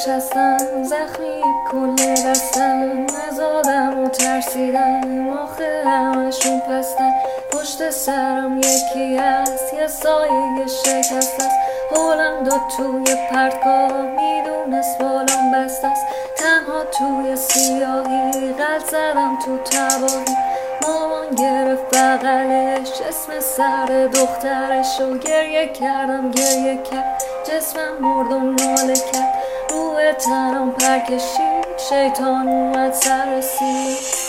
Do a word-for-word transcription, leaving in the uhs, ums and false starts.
نشستم، زخمی کل دستم، نزادم و ترسیدم، آخه همشون پستن. پشت سرم یکی هست، یه سایه شکست است، هولم داد توی پرتگاه، میدونست بالام بست است. تنها توی سیاهی غلط زدم تو تباهی، مامان گرفت بغلش اسم سر دخترش و گریه کردم گریه کرد، جسمم مرد و ناله کرد، روی تنم پر کشید، شیطان اومد سر رسید.